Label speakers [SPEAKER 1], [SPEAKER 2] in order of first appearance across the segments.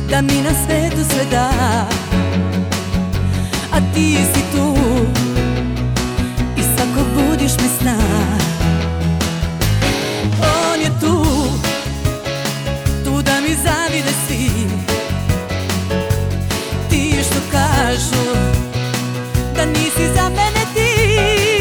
[SPEAKER 1] da mi na svetu sve da, a ti si tu i svakog budiš mi sna. On je tu, tu da mi zavide svi, ti što kažu da nisi za mene ti.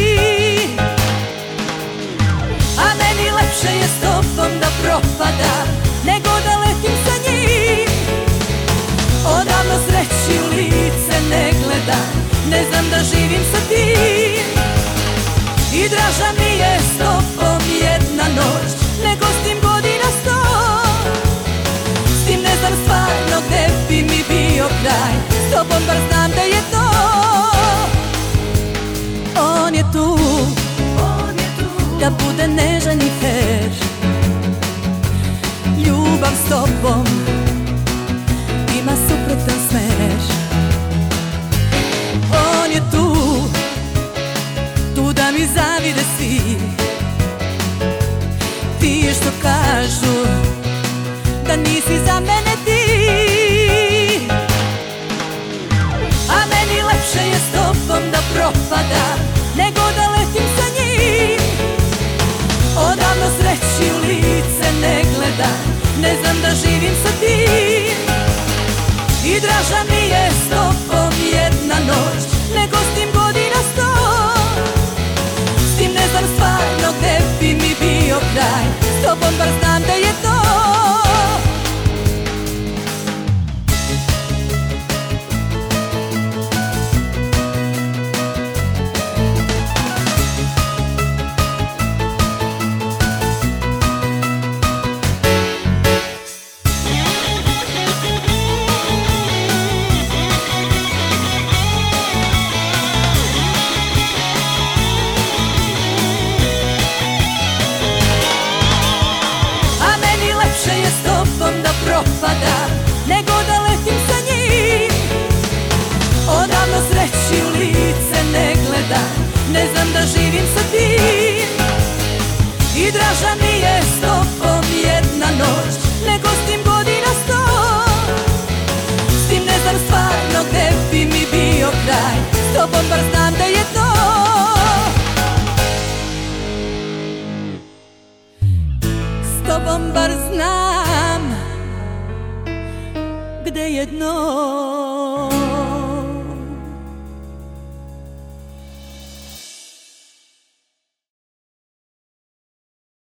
[SPEAKER 1] A meni lepše je s tobom da propadam nego da letim sa njim. Odavno sreći u lice ne gledam, ne znam da živim sa tim. I draža mi je s tobom jedna noć nego s tim godina 100. S tim ne znam stvarno gde bi mi bio kraj, s tobom bar znam da je to. On je tu, da bude nežan i fer. Ljubav s tobom ima suprotan smer. On je tu, tu da mi zavide svi, ti što kažu da nisi za mene ti. A meni lepše je s tobom da propadam nego da letim sa njim. Odavno sreći u lice ne gledam, ne znam da živim sa tim. I draža mi je s tobom jedna noć nego s tim godina 100. S tim ne znam stvarno gde bi mi bio kraj, s tobom bar znam da je to. Propadam nego da letim sa njim. Odavno sreći u lice ne gledam, ne znam da živim sa tim. I draža mi je s tobom jedna noć nego s tim godina 100. S tim ne znam stvarno gde bi mi bio kraj, s tobom bar znam da je to. S tobom bar znam gde je dno.